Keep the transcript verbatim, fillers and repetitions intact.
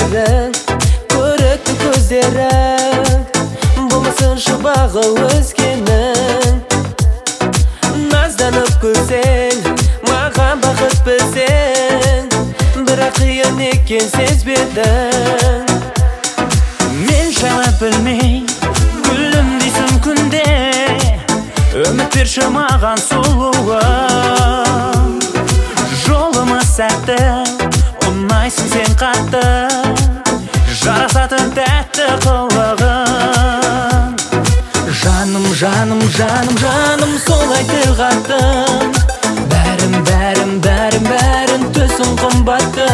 көздерің, көрікті көздерің, болмасын шыбағы өзгенің. Назданып күлсең, маған бақыт білсең, бірақ қиын екен сезбедің. Мен жайлы білмей, гүлім дейсің күнде, үміт берші маған сұлуым. Жолымыз сәтті, ұнайсың сен қатты, жарасатын тәтті қылығың. Жаным, жаным, жаным, жаным, солай тіл қаттым. Бәрін, бәрін, бәрін, бәрін төсің қымбатты.